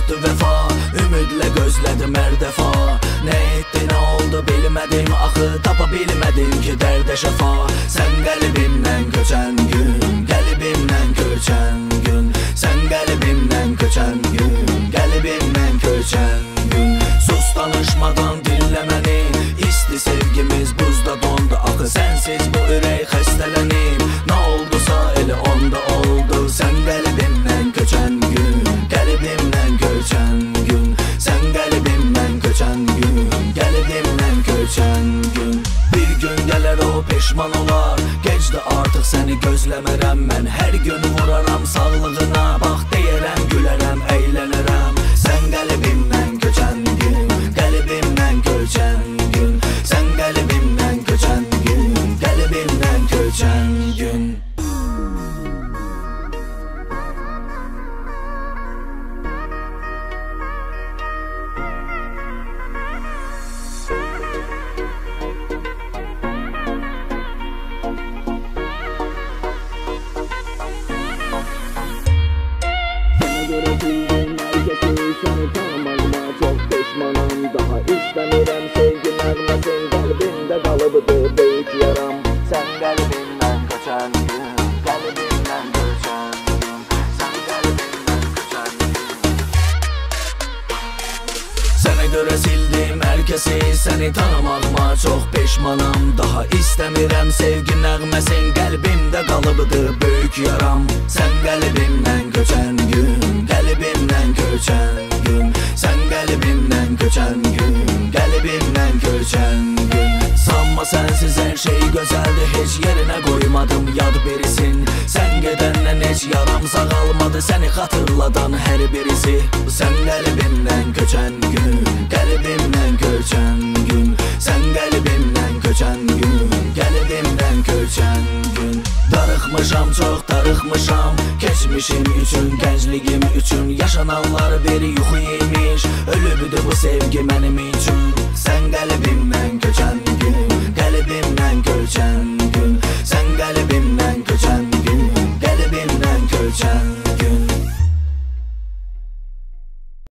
yoxdur vəfa, ümidlə gözlədim hər dəfa. Nə etdi, nə oldu bilmədim, axı tapa bilmədim ki dərdə şəfa. Sən qəlbimdən köçən gün, qəlbimdən köçən gün. Sən qəlbimdən köçən gün, qəlbimdən köçən gün. Sus danışmadan dinlə məni, isti sevgimiz buzda dondu. Axı sənsiz bu ürək xəstələnib, nə oldusa elə onda oldu. Sən qəlbimdən köçən gün, qəlbimdən köçən gün. Sən qəlbimdən köçən gün, qəlbimdən köçən gün. Bir gün gələr o peşman olar, gecdə artıq səni gözləmərəm. Mən hər gün vuraram sağlığına, bax deyərəm, gülərəm, əylənərəm. Sən qəlbimdən köçən gün, qəlbimdən köçən gün. Sən qəlbimdən köçən gün, qəlbimdən köçən gün. Səni tanımağıma çox peşmanam. Daha istəmirəm sevgi nəğməsin, qəlbimdə qalıbdır böyük yaram. Sən qəlbimdən köçən gün, qəlbimdən köçən gün. Sən qəlbimdən köçən gün. Sənə görə sildim hər kəsi, səni tanımağıma çox peşmanam. Daha istəmirəm sevgi nəğməsin, qəlbimdə qalıbdır böyük yaram. Sən qəlbimdən köçən gün, qəlbimdən köçən gün. Sən qəlbimdən köçən gün, qəlbimdən köçən gün. Sanma sənsiz hər şey gözəldir, heç yerinə qoymadım yad birisin. Sən gedəndən heç yaram sağalmadı, səni xatırladan hər birisi. Sən qəlbimdən köçən gün, qəlbimdən köçən gün. Sən qəlbimdən köçən gün, qəlbimdən köçən gün. Darıxmışam, çox darıxmışam, keçmişim üçün, gəncliyim üçün. Yaşananlar bir yuxu imiş, ölübdür bu sevgi mənim üçün. Sən qəlbimdən köçən gün, qəlbimdən köçən gün. Sən qəlbimdən köçən gün, qəlbimdən köçən